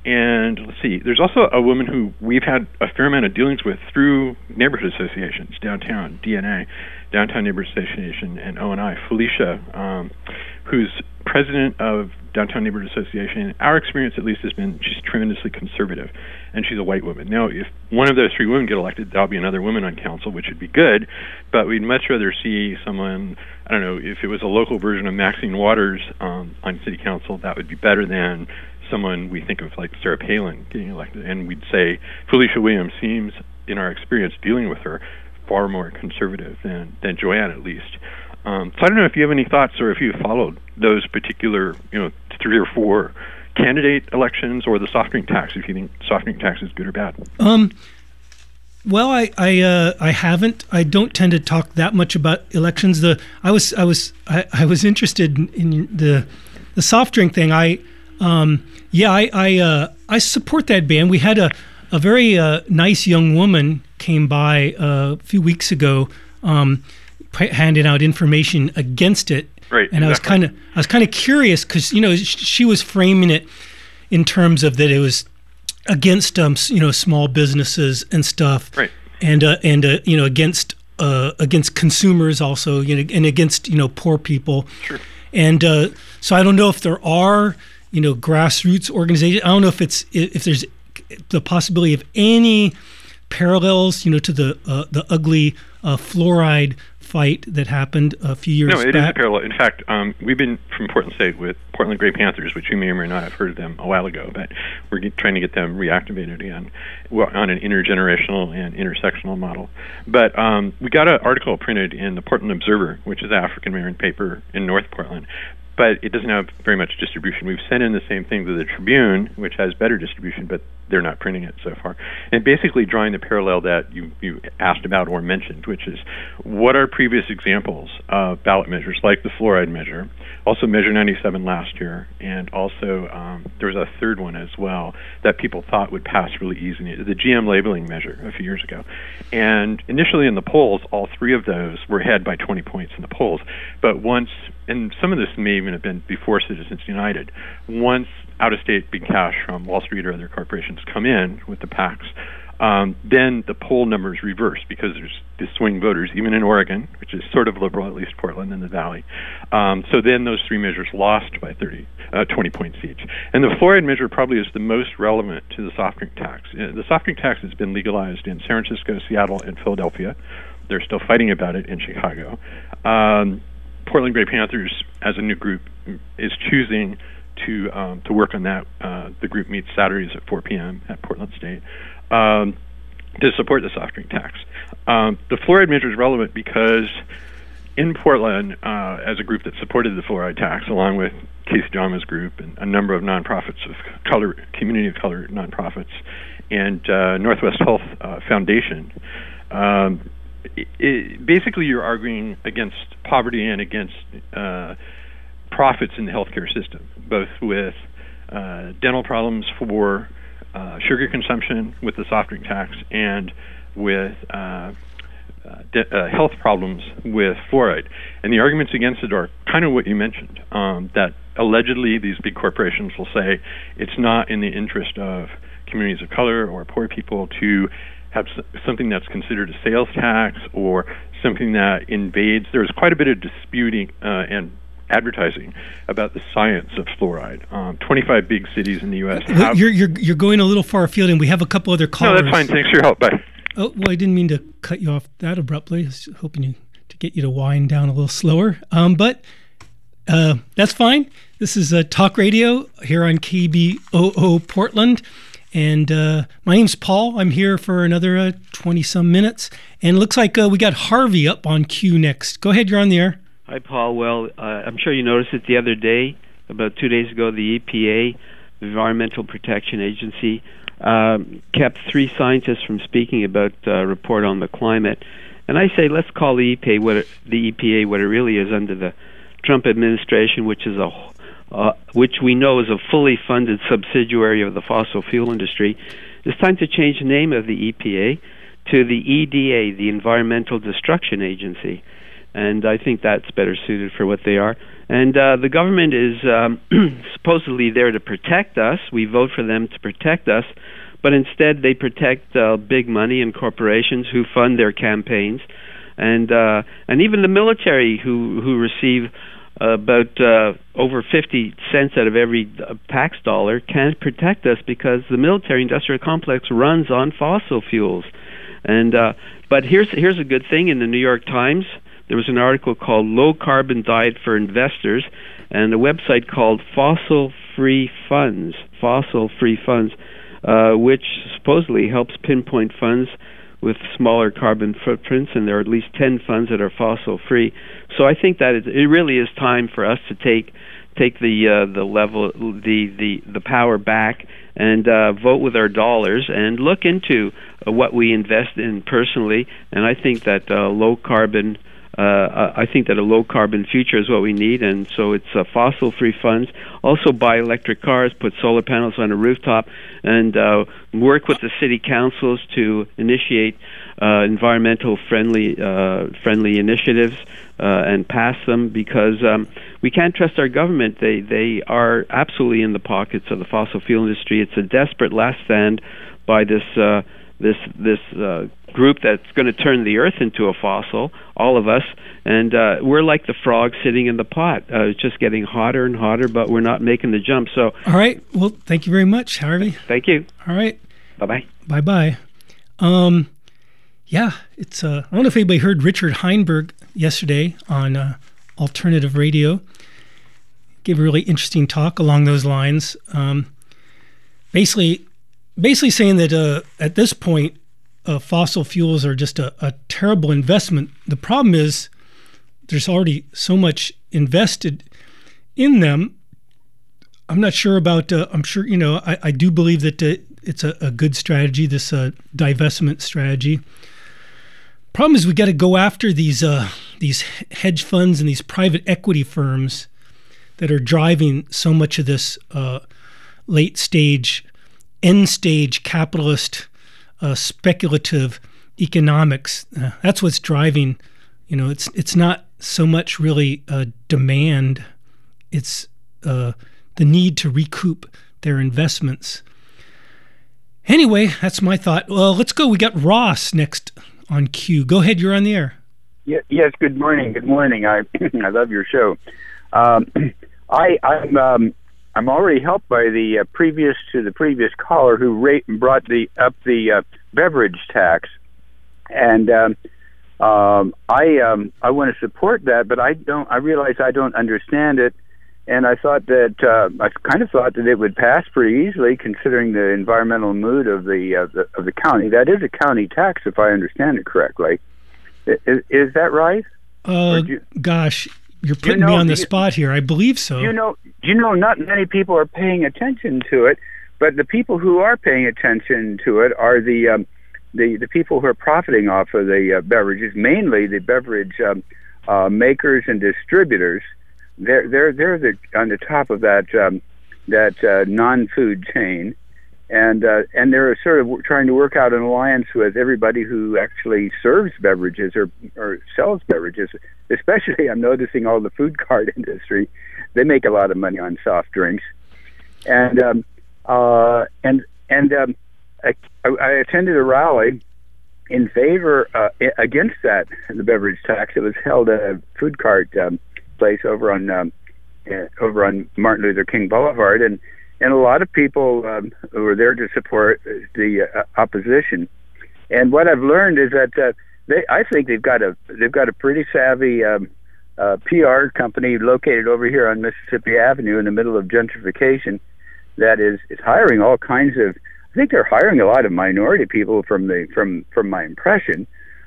and let's see, there's also a woman who we've had a fair amount of dealings with through neighborhood associations downtown, D N A, Downtown Neighborhood Association, and O N I, Felicia, um, who's president of Downtown Neighborhood Association. Our experience, at least, has been she's tremendously conservative, and she's a white woman. Now, if one of those three women get elected, there'll be another woman on council, which would be good, but we'd much rather see someone, I don't know, if it was a local version of Maxine Waters um, on city council, that would be better than someone we think of like Sarah Palin getting elected. And we'd say Felicia Williams seems, in our experience dealing with her, far more conservative than, than Joanne, at least. Um, so I don't know if you have any thoughts or if you followed those particular, you know, three or four candidate elections or the soft drink tax, if you think soft drink tax is good or bad. Um, well, I I, uh, I haven't. I don't tend to talk that much about elections. The I was I was I, I was interested in, in the the soft drink thing. I um, yeah I I, uh, I support that ban. We had a a very uh, nice young woman came by uh, a few weeks ago. Um, handing out information against it, right? And exactly. I was kind of, I was kind of curious because you know she was framing it in terms of that it was against um you know small businesses and stuff, right? And uh, and uh, you know against uh, against consumers also, you know, and against you know poor people. Sure. And uh, so I don't know if there are you know grassroots organizations. I don't know if it's if there's the possibility of any parallels, you know, to the uh, the ugly uh, fluoride fight that happened a few years back? No, it is a parallel. In fact, um, we've been from Portland State with Portland Gray Panthers, which you may or may not have heard of them a while ago, but we're get, trying to get them reactivated again well, on an intergenerational and intersectional model. But um, we got an article printed in the Portland Observer, which is an African-American paper in North Portland, but it doesn't have very much distribution. We've sent in the same thing to the Tribune, which has better distribution, but they're not printing it so far. And basically drawing the parallel that you, you asked about or mentioned, which is what are previous examples of ballot measures, like the fluoride measure, also Measure ninety-seven last year, and also um, there was a third one as well that people thought would pass really easily, the G M labeling measure a few years ago. And initially in the polls, all three of those were ahead by twenty points in the polls. But once, and some of this may even have been before Citizens United, once out-of-state big cash from Wall Street or other corporations come in with the PACs, um, then the poll numbers reverse because there's the swing voters, even in Oregon, which is sort of liberal, at least Portland and the Valley. Um, so then those three measures lost by thirty, uh, twenty points each. And the fluoride measure probably is the most relevant to the soft drink tax. Uh, the soft drink tax has been legalized in San Francisco, Seattle, and Philadelphia. They're still fighting about it in Chicago. Um, Portland Gray Panthers, as a new group, is choosing to um, to work on that. Uh, the group meets Saturdays at four p.m. at Portland State um, to support the soft drink tax. Um, the fluoride measure is relevant because in Portland, uh, as a group that supported the fluoride tax, along with Casey Jama's group and a number of nonprofits of color, community of color nonprofits, and uh, Northwest Health uh, Foundation, um, it, it, basically you're arguing against poverty and against uh, profits in the healthcare system, both with uh, dental problems for uh, sugar consumption with the soft drink tax and with uh, uh, de- uh, health problems with fluoride. And the arguments against it are kind of what you mentioned, um, that allegedly these big corporations will say it's not in the interest of communities of color or poor people to have s- something that's considered a sales tax or something that invades. There's quite a bit of disputing uh, and advertising about the science of fluoride. Um, twenty-five big cities in the U S have... You're, you're, you're going a little far afield, and we have a couple other callers. No, that's fine. Thanks for your help. Bye. Oh, well, I didn't mean to cut you off that abruptly. I was hoping you, to get you to wind down a little slower. Um, but uh, that's fine. This is uh, Talk Radio here on K B O O Portland. And uh, my name's Paul. I'm here for another uh, twenty-some minutes. And it looks like uh, we got Harvey up on queue next. Go ahead. You're on the air. Hi, Paul. Well, uh, I'm sure you noticed it the other day, about two days ago, the E P A, the Environmental Protection Agency, um, kept three scientists from speaking about a uh, report on the climate. And I say, let's call the E P A what it, the E P A what it really is under the Trump administration, which is a uh, which we know is a fully funded subsidiary of the fossil fuel industry. It's time to change the name of the E P A to the E D A, the Environmental Destruction Agency. And I think that's better suited for what they are. And uh, the government is um, supposedly there to protect us. We vote for them to protect us, but instead they protect uh, big money and corporations who fund their campaigns, and uh, and even the military who who receive uh, about uh, over fifty cents out of every uh, tax dollar can't protect us because the military-industrial complex runs on fossil fuels. And uh, but here's here's a good thing in the New York Times. There was an article called Low Carbon Diet for Investors and a website called Fossil Free Funds, Fossil Free Funds, uh, which supposedly helps pinpoint funds with smaller carbon footprints, and there are at least ten funds that are fossil free. So I think that it, it really is time for us to take take the uh, the level the, the, the power back and uh, vote with our dollars and look into uh, what we invest in personally. And I think that uh, low carbon Uh, I think that a low-carbon future is what we need, and so it's uh, fossil-free funds. Also buy electric cars, put solar panels on a rooftop, and uh, work with the city councils to initiate uh, environmental-friendly uh, friendly initiatives uh, and pass them, because um, we can't trust our government. They they are absolutely in the pockets of the fossil fuel industry. It's a desperate last stand by this uh, this this uh, group that's going to turn the earth into a fossil, all of us, and uh, we're like the frog sitting in the pot. Uh, it's just getting hotter and hotter, but we're not making the jump. So, all right. Well, thank you very much, Harvey. Thank you. All right. Bye-bye. Bye-bye. Um, yeah, it's. Uh, I don't know if anybody heard Richard Heinberg yesterday on uh, Alternative Radio. Gave a really interesting talk along those lines. Um, basically, basically saying that uh, at this point, uh, fossil fuels are just a, a terrible investment. The problem is there's already so much invested in them. I'm not sure about. Uh, I'm sure you know. I, I do believe that uh, it's a, a good strategy. This uh, divestment strategy. Problem is, we got to go after these uh, these hedge funds and these private equity firms that are driving so much of this uh, late stage, end stage capitalist, uh, speculative economics. Uh, that's what's driving. You know, it's it's not so much really uh, demand. It's uh, the need to recoup their investments. Anyway, that's my thought. Well, let's go. We got Ross next on queue. Go ahead. You're on the air. Yeah, yes. Good morning. Good morning. I I love your show. Um, I I'm um, I'm already helped by the uh, previous to the previous caller who rate, brought the up the uh, beverage tax, and um, um, I um, I want to support that, but I don't. I realize I don't understand it. And I thought that uh, I kind of thought that it would pass pretty easily, considering the environmental mood of the, uh, the of the county. That is a county tax, if I understand it correctly. Is, is that right? Uh, you, gosh, you're putting you know, me on the you, spot here. I believe so. You know, you know, not many people are paying attention to it, but the people who are paying attention to it are the um, the the people who are profiting off of the uh, beverages, mainly the beverage um, uh, makers and distributors. They're they're they're the, on the top of that um, that uh, non-food chain, and uh, and they're sort of trying to work out an alliance with everybody who actually serves beverages or or sells beverages. Especially, I'm noticing all the food cart industry. They make a lot of money on soft drinks, and um, uh, and and um, I, I attended a rally in favor uh, against that the beverage tax. It was held at a food cart Um, place over on um, uh, over on Martin Luther King Boulevard, and and a lot of people um, were there to support the uh, opposition. And what I've learned is that uh, they, I think they've got a they've got a pretty savvy um, uh, P R company located over here on Mississippi Avenue in the middle of gentrification that is is hiring all kinds of. I think they're hiring a lot of minority people from the from from my impression,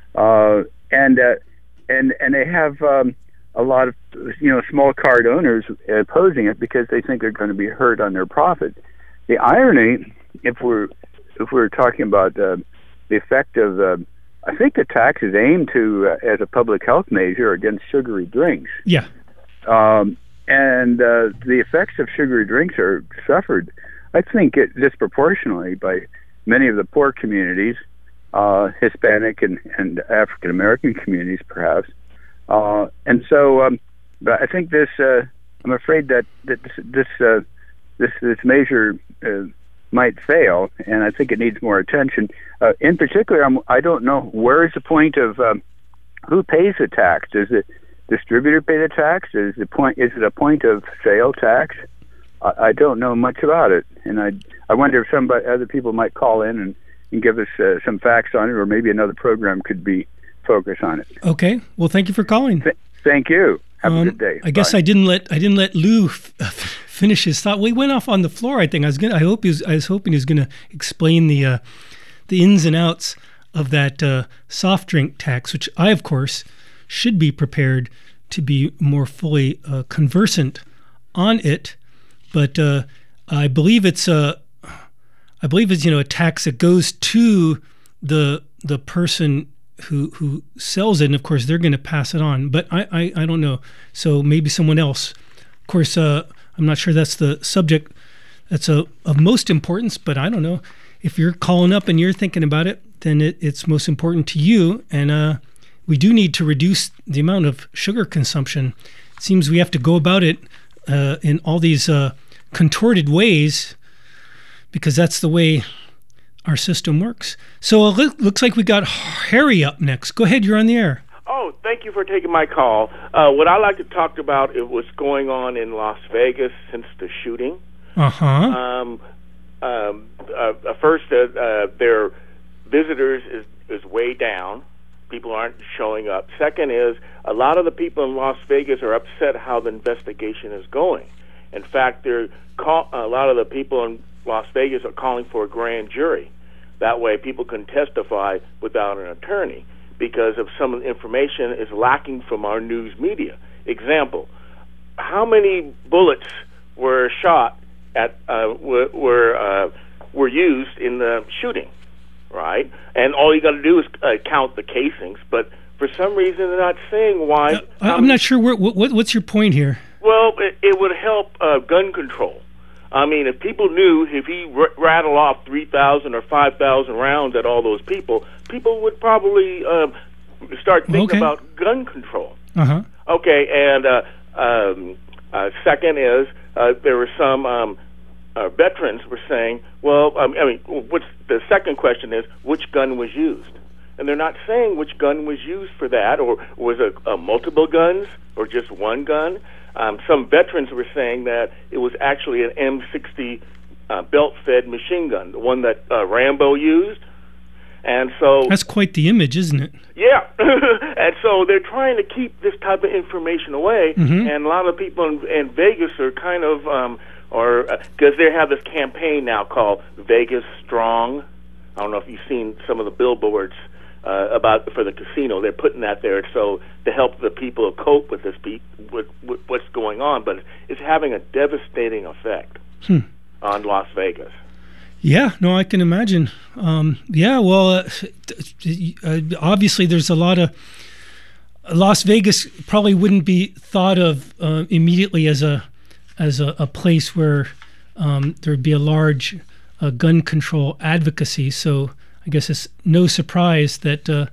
uh, and uh, and and they have. Um, a lot of, you know, small cart owners opposing it because they think they're going to be hurt on their profit. The irony, if we're if we're talking about uh, the effect of, uh, I think the tax is aimed to uh, as a public health measure against sugary drinks. Yeah. Um, and uh, the effects of sugary drinks are suffered, I think, it, disproportionately by many of the poor communities, uh, Hispanic and, and African American communities, perhaps. Uh, and so, um, but I think this. Uh, I'm afraid that, that this this, uh, this this measure uh, might fail, and I think it needs more attention. Uh, in particular, I'm, I don't know where is the point of um, who pays the tax. Does the distributor pay the tax? Is the point? Is it a point of sale tax? I, I don't know much about it, and I I wonder if somebody, other people might call in and, and give us uh, some facts on it, or maybe another program could be. Focus on it. Okay. Well, thank you for calling. Th- thank you. Have um, a good day. I Bye. guess I didn't let I didn't let Lou f- finish his thought. We went off on the floor. I think I was gonna. I hope he was. I was hoping he was going to explain the uh, the ins and outs of that uh, soft drink tax, which I, of course, should be prepared to be more fully uh, conversant on it. But uh, I believe it's a. I believe it's you know a tax that goes to the the person. Who who sells it, and of course they're going to pass it on. But I, I, I don't know. So maybe someone else. Of course, uh, I'm not sure that's the subject that's a, of most importance, but I don't know. If you're calling up and you're thinking about it, then it, it's most important to you. And uh, we do need to reduce the amount of sugar consumption. It seems we have to go about it uh, in all these uh, contorted ways because that's the way our system works. So it looks like we got Harry up next. Go ahead, you're on the air. Oh, thank you for taking my call. Uh, what I like to talk about is what's going on in Las Vegas since the shooting. Uh-huh. Um, um, uh, first, uh, uh, they're visitors is, is way down. People aren't showing up. Second is a lot of the people in Las Vegas are upset how the investigation is going. In fact, they're call, a lot of the people in Las Vegas are calling for a grand jury. That way people can testify without an attorney because of some of the information is lacking from our news media. Example, how many bullets were shot at uh, were were, uh, were used in the shooting? Right, and all you got to do is uh, count the casings. But for some reason, they're not saying why. Uh, I'm not sure. Where, what, what's your point here? Well, it, it would help uh, gun control. I mean, if people knew if he r- rattled off three thousand or five thousand rounds at all those people, people would probably uh, start thinking okay. about gun control. Uh huh. Okay, and uh, um, uh, second is uh, there were some. Um, Uh, veterans were saying, well, um, I mean, what's the second question is, which gun was used? And they're not saying which gun was used for that, or was it uh, multiple guns, or just one gun? Um, some veterans were saying that it was actually an M sixty uh, belt-fed machine gun, the one that uh, Rambo used. And so that's quite the image, isn't it? Yeah. And so they're trying to keep this type of information away, mm-hmm. and a lot of people in, in Vegas are kind of... Um, or because uh, they have this campaign now called Vegas Strong. I don't know if you've seen some of the billboards uh, about for the casino. They're putting that there so to help the people cope with this, be, with, with what's going on. But it's having a devastating effect hmm. on Las Vegas. Yeah, no, I can imagine. Um, yeah, well, uh, uh, obviously there's a lot of Las Vegas probably wouldn't be thought of uh, immediately as a as a, a place where um, there'd be a large uh, gun control advocacy. So I guess it's no surprise that uh,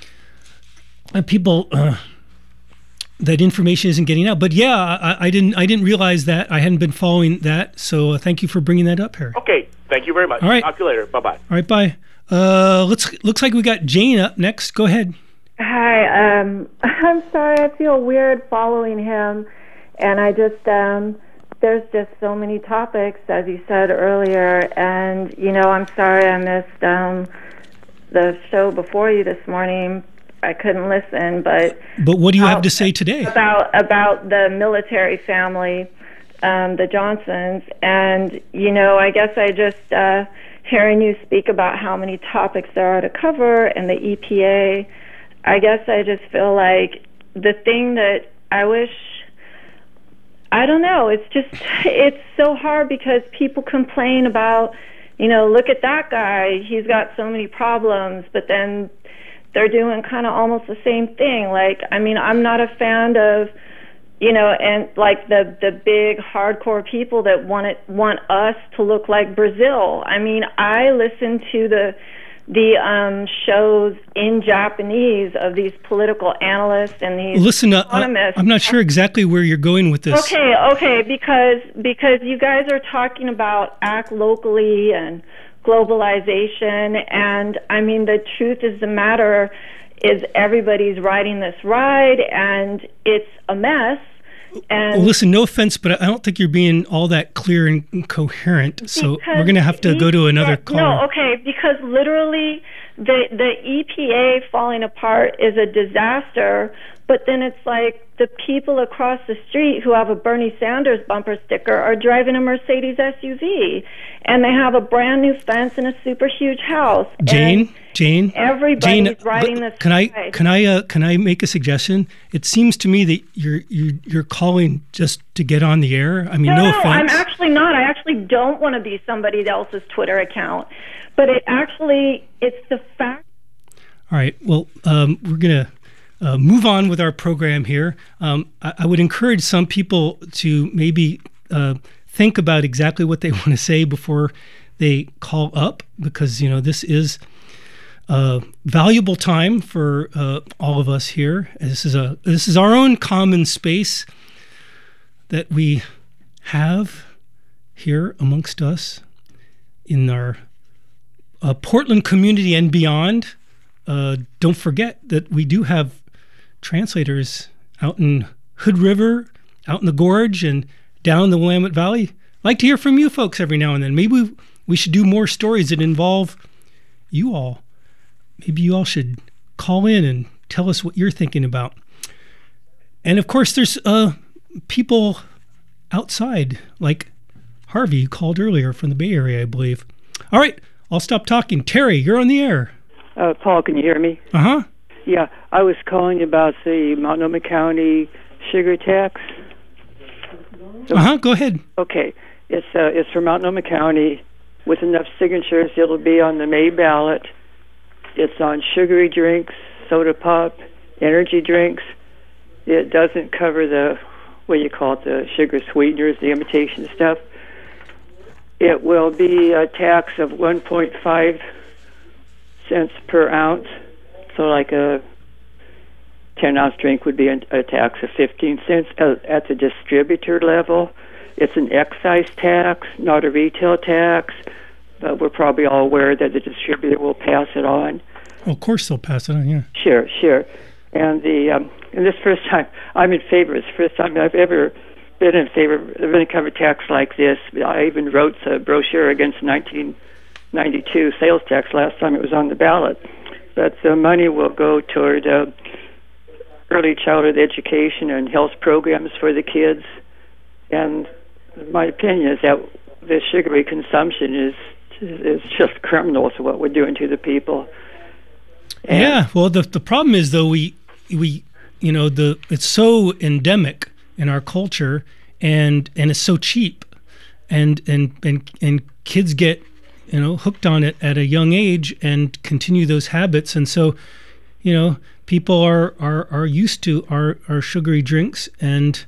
people uh, that information isn't getting out. But yeah, I, I didn't I didn't realize that. I hadn't been following that. So uh, thank you for bringing that up here. Okay, thank you very much. All right, talk to you later. Bye bye. All right, bye. Uh, let's looks like we got Jane up next. Go ahead. Hi. Um, I'm sorry. I feel weird following him, and I just. Um, There's just so many topics, as you said earlier, and, you know, I'm sorry I missed um, the show before you this morning. I couldn't listen, but... But what do you uh, have to say today? About about the military family, um, the Johnsons, and, you know, I guess I just, uh, hearing you speak about how many topics there are to cover and the E P A, I guess I just feel like the thing that I wish... I don't know. It's just, it's so hard because people complain about, you know, look at that guy. He's got so many problems, but then they're doing kind of almost the same thing. Like, I mean, I'm not a fan of, you know, and like the, the big hardcore people that want it, want us to look like Brazil. I mean, I listen to the, the um, shows in Japanese of these political analysts and these Listen, uh, economists. I'm not sure exactly where you're going with this. Okay, okay, because because you guys are talking about act locally and globalization, and I mean the truth is the matter is everybody's riding this ride, and it's a mess. And well, listen, no offense, but I don't think you're being all that clear and coherent. So we're going to have to go to another yeah, caller. No, okay, because literally the the E P A falling apart is a disaster, but then it's like the people across the street who have a Bernie Sanders bumper sticker are driving a Mercedes S U V, and they have a brand new fence and a super huge house. Jane, and Jane, everybody's Jane, riding this can I ride. can I uh, can I make a suggestion? It seems to me that you're you're you're calling just to get on the air. I mean, no, no, no, offense. I'm actually not. I actually don't want to be somebody else's Twitter account, but it actually it's the fact. All right. Well, um, we're gonna. Uh, move on with our program here. Um, I, I would encourage some people to maybe uh, think about exactly what they want to say before they call up, because you know this is a valuable time for uh, all of us here. This is a this is our own common space that we have here amongst us in our uh, Portland community and beyond. Uh, don't forget that we do have translators out in Hood River, out in the Gorge, and down the Willamette Valley. I'd like to hear from you folks every now and then. Maybe we, we should do more stories that involve you all. maybe you all should call in and tell us what you're thinking about. And of course, there's uh, people outside, like Harvey, who called earlier from the Bay Area, I believe. All right, I'll stop talking. Terry, you're on the air. Uh, Paul, can you hear me? Uh-huh. Yeah, I was calling about the Multnomah County sugar tax. So, uh-huh, go ahead. Okay, it's uh, it's for Multnomah County. With enough signatures, it'll be on the May ballot. It's on sugary drinks, soda pop, energy drinks. It doesn't cover the, what do you call it, the sugar sweeteners, the imitation stuff. It will be a tax of one point five cents per ounce. So like a ten-ounce drink would be a, a tax of fifteen cents at, at the distributor level. It's an excise tax, not a retail tax, but we're probably all aware that the distributor will pass it on. Well, of course they'll pass it on, yeah. Sure, sure. And the um, and this first time, I'm in favor. It's the first time I've ever been in favor of any kind of tax like this. I even wrote a brochure against nineteen ninety-two sales tax last time it was on the ballot. But the money will go toward uh, early childhood education and health programs for the kids. And my opinion is that the sugary consumption is is just criminal to what we're doing to the people. And yeah, well, the the problem is though we we you know the it's so endemic in our culture, and and it's so cheap, and and and and kids get you know hooked on it at a young age and continue those habits, and so you know people are are are used to our our sugary drinks, and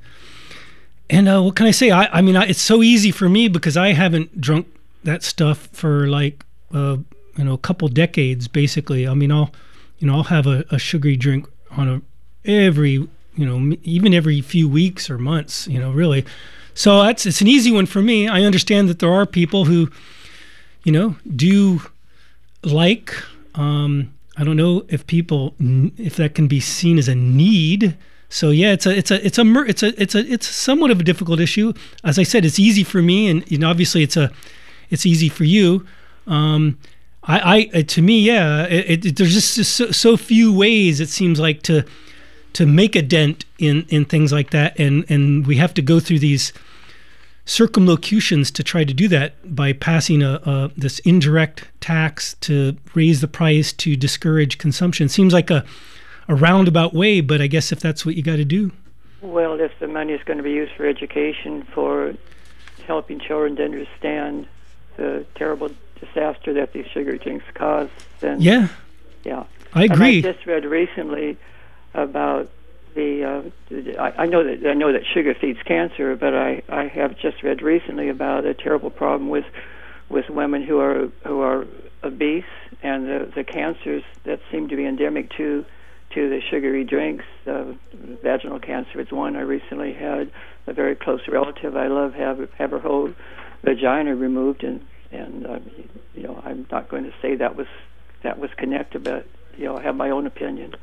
and uh, what can I say? I I mean I, it's so easy for me because I haven't drunk that stuff for like uh, you know a couple decades basically. I mean I'll you know I'll have a, a sugary drink on a every you know even every few weeks or months, you know really. So that's it's an easy one for me. I understand that there are people who you know do like um, I don't know if people if that can be seen as a need. So yeah, it's a it's a it's a it's a it's a it's somewhat of a difficult issue. As I said, it's easy for me, and you know obviously it's a it's easy for you. Um, I, I, to me, yeah, it, it, there's just, just so, so few ways it seems like to to make a dent in, in things like that, and, and we have to go through these circumlocutions to try to do that by passing a, a this indirect tax to raise the price to discourage consumption. It seems like a a roundabout way, but I guess if that's what you got to do. Well, if the money is going to be used for education, for helping children to understand the terrible disaster that these sugar drinks cause, then yeah, yeah, I agree. And I just read recently about the. Uh, I, I know that I know that sugar feeds cancer, but I, I have just read recently about a terrible problem with with women who are who are obese and the, the cancers that seem to be endemic to to the sugary drinks. Uh, vaginal cancer is one. I recently had a very close relative I love have have her whole vagina removed, and and uh, you know I'm not going to say that was that was connected, but you know I have my own opinion.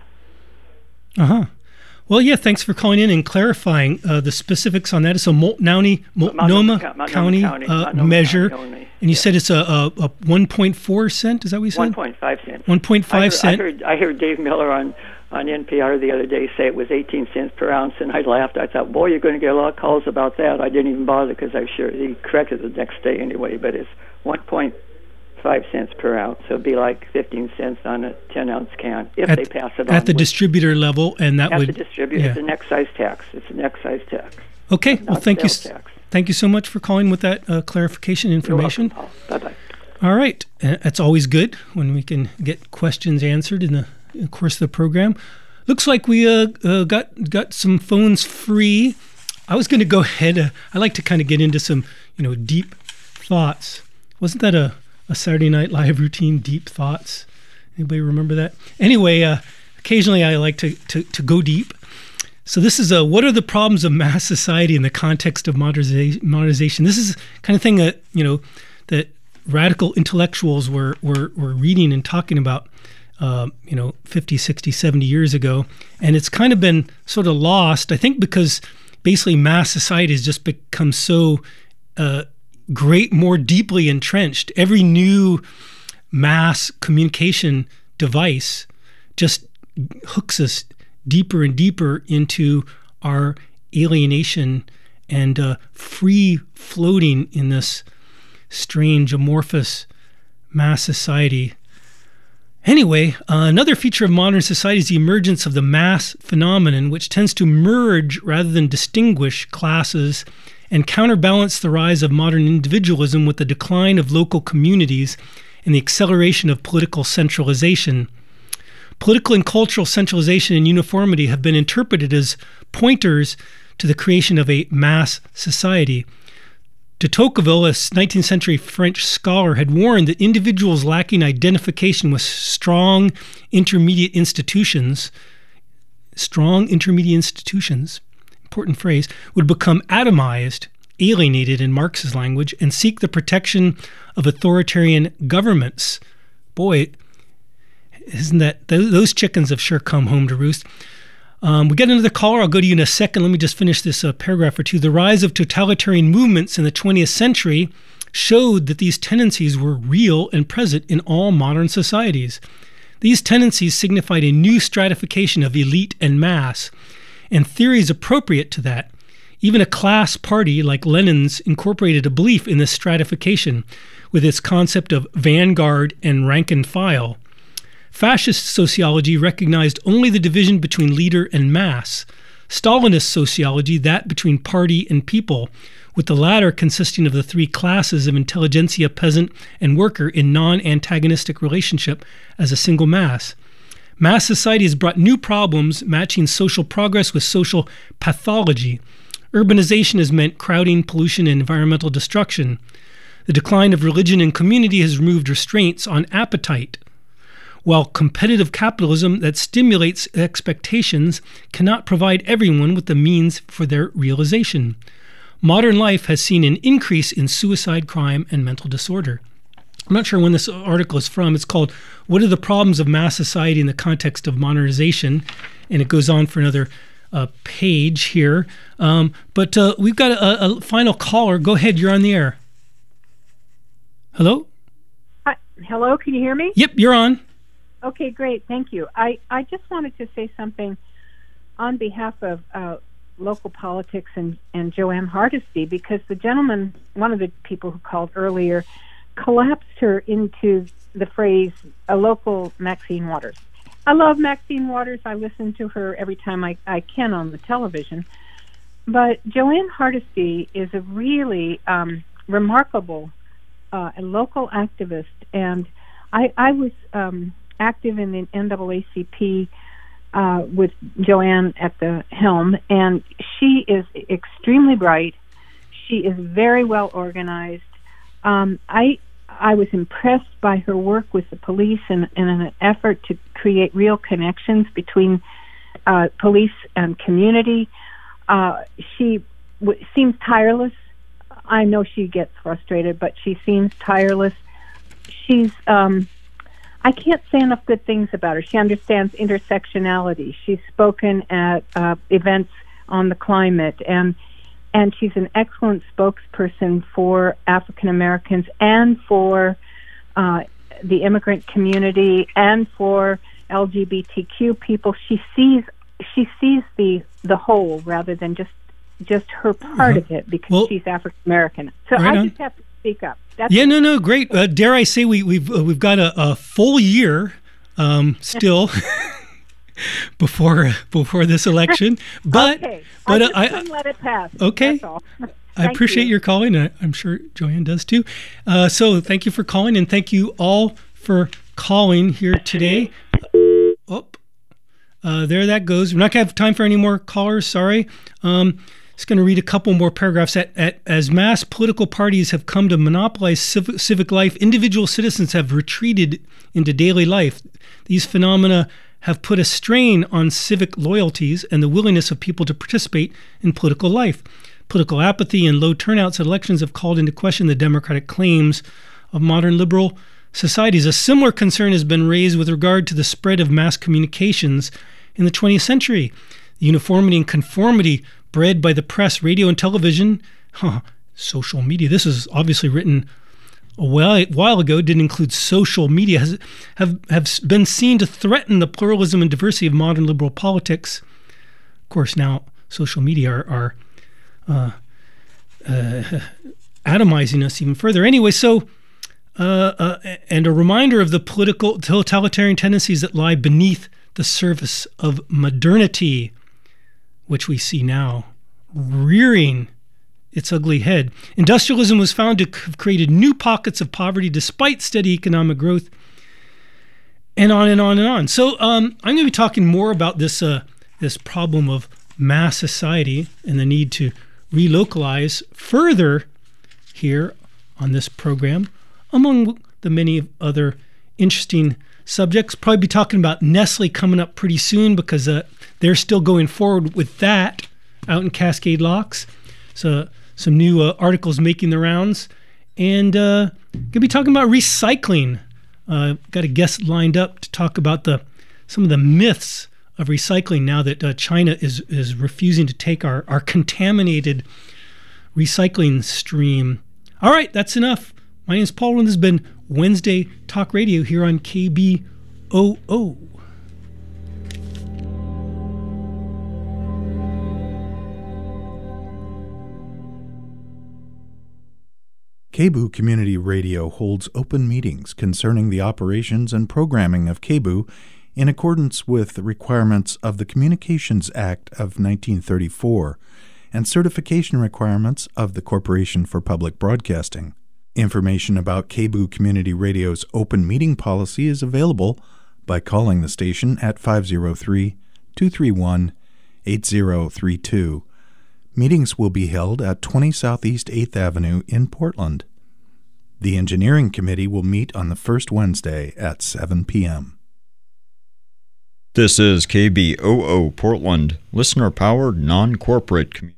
Uh huh. Well, yeah. Thanks for calling in and clarifying uh, the specifics on that. It's a Multnomah, Multnomah County, County uh, Multnomah measure, County only, and you yeah. said it's a, a, a one point four cent. Is that what you said? one point five cents. one point five cent. I heard, I heard Dave Miller on. on N P R the other day say it was eighteen cents per ounce, and I laughed. I thought, boy, you're going to get a lot of calls about that. I didn't even bother because I'm sure he corrected the next day anyway, but it's one point five cents per ounce. So it'd be like fifteen cents on a ten-ounce can if at, they pass it on. At the distributor level, and that at would... At the distributor. Yeah. It's an excise tax. It's an excise tax. Okay. Well, thank you. Tax. Thank you so much for calling with that uh, clarification information. You're welcome, Paul. Bye-bye. All right. Uh, that's always good when we can get questions answered in the, in the course of the program. Looks like we uh, uh, got got some phones free. I was going to go ahead. Uh, I like to kind of get into some, you know, deep thoughts. Wasn't that a, a Saturday Night Live routine, Deep Thoughts? Anybody remember that? Anyway, uh, occasionally I like to, to, to go deep. So this is a, what are the problems of mass society in the context of modernization? modernization? This is kind of thing that, you know, that radical intellectuals were, were, were reading and talking about. Uh, you know, fifty, sixty, seventy years ago. And it's kind of been sort of lost, I think, because basically mass society has just become so uh, great, more deeply entrenched. Every new mass communication device just hooks us deeper and deeper into our alienation and uh, free floating in this strange, amorphous mass society. Anyway, uh, another feature of modern society is the emergence of the mass phenomenon, which tends to merge rather than distinguish classes and counterbalance the rise of modern individualism with the decline of local communities and the acceleration of political centralization. Political and cultural centralization and uniformity have been interpreted as pointers to the creation of a mass society. De Tocqueville, a nineteenth century French scholar, had warned that individuals lacking identification with strong intermediate institutions, strong intermediate institutions, important phrase, would become atomized, alienated in Marx's language, and seek the protection of authoritarian governments. Boy, isn't that, those chickens have sure come home to roost. Um, we get another caller. I'll go to you in a second. Let me just finish this uh, paragraph or two. The rise of totalitarian movements in the twentieth century showed that these tendencies were real and present in all modern societies. These tendencies signified a new stratification of elite and mass, and theories appropriate to that. Even a class party like Lenin's incorporated a belief in this stratification with its concept of vanguard and rank and file. Fascist sociology recognized only the division between leader and mass. Stalinist sociology, that between party and people, with the latter consisting of the three classes of intelligentsia, peasant, and worker in non-antagonistic relationship as a single mass. Mass society has brought new problems matching social progress with social pathology. Urbanization has meant crowding, pollution, and environmental destruction. The decline of religion and community has removed restraints on appetite, while competitive capitalism that stimulates expectations cannot provide everyone with the means for their realization. Modern life has seen an increase in suicide, crime, and mental disorder. I'm not sure when this article is from. It's called What Are the Problems of Mass Society in the Context of Modernization? And it goes on for another uh, page here. Um, but uh, we've got a, a final caller. Go ahead. You're on the air. Hello? Hi. Hello, can you hear me? Yep, you're on. Okay, great. Thank you. I, I just wanted to say something on behalf of uh, local politics and, and Joanne Hardesty, because the gentleman, one of the people who called earlier, collapsed her into the phrase, a local Maxine Waters. I love Maxine Waters. I listen to her every time I, I can on the television. But Joanne Hardesty is a really um, remarkable uh, local activist, and I, I was... Um, active in the N double A C P uh, with Joanne at the helm, and she is extremely bright. She is very well organized. Um, I I was impressed by her work with the police in, in an effort to create real connections between uh, police and community. Uh, she w- seems tireless. I know she gets frustrated, but she seems tireless. She's... Um, I can't say enough good things about her. She understands intersectionality. She's spoken at uh, events on the climate, and and she's an excellent spokesperson for African Americans and for uh, the immigrant community and for L G B T Q people. She sees she sees the the whole rather than just just her part uh-huh. of it, because well, she's African American. So right I on. just have to speak up. That's yeah, no, no, great. Uh, dare I say we, we've uh, we've got a, a full year um, still before before this election, but okay. but I uh, I couldn't let it pass. Okay, That's all. I appreciate you. your calling, and I'm sure Joanne does too. Uh, so thank you for calling, and thank you all for calling here today. Oh, uh, there that goes. We're not gonna have time for any more callers. Sorry. Um, Just going to read a couple more paragraphs. At, at, as mass political parties have come to monopolize civ- civic life, individual citizens have retreated into daily life. These phenomena have put a strain on civic loyalties and the willingness of people to participate in political life. Political apathy and low turnouts at elections have called into question the democratic claims of modern liberal societies. A similar concern has been raised with regard to the spread of mass communications in the twentieth century. The uniformity and conformity bred by the press, radio, and television, huh, social media. This is obviously written a while, while ago didn't include social media, has, have, have been seen to threaten the pluralism and diversity of modern liberal politics. Of course, now social media are, are uh, uh, atomizing us even further. Anyway, so, uh, uh, and a reminder of the political totalitarian tendencies that lie beneath the surface of modernity, which we see now rearing its ugly head. Industrialism was found to have created new pockets of poverty despite steady economic growth, and on and on and on. So um, I'm going to be talking more about this uh, this problem of mass society and the need to relocalize further here on this program, among the many other interesting subjects. Probably be talking about Nestle coming up pretty soon, because uh, they're still going forward with that out in Cascade Locks. So some new uh, articles making the rounds. And uh, going to be talking about recycling. Uh, got a guest lined up to talk about the some of the myths of recycling now that uh, China is is refusing to take our, our contaminated recycling stream. All right, that's enough. My name is Paul, and this has been Wednesday Talk Radio here on K B O O. K B O O Community Radio holds open meetings concerning the operations and programming of K B O O in accordance with the requirements of the Communications Act of nineteen thirty-four and certification requirements of the Corporation for Public Broadcasting. Information about K B O O Community Radio's open meeting policy is available by calling the station at five oh three, two three one, eight oh three two. Meetings will be held at twenty Southeast eighth Avenue in Portland. The Engineering Committee will meet on the first Wednesday at seven p.m. This is K B O O Portland, listener-powered, non-corporate community.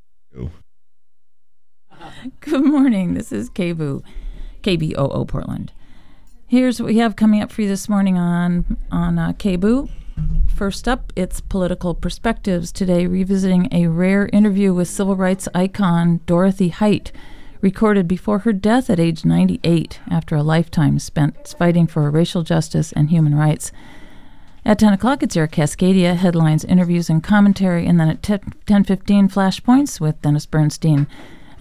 Good morning. This is K B O O, K B O O Portland. Here's what we have coming up for you this morning on on uh, K B O O. First up, it's Political Perspectives today, revisiting a rare interview with civil rights icon Dorothy Height, recorded before her death at age ninety-eight after a lifetime spent fighting for racial justice and human rights. At ten o'clock, it's Eric Cascadia, headlines, interviews, and commentary, and then at ten fifteen, Flashpoints with Dennis Bernstein.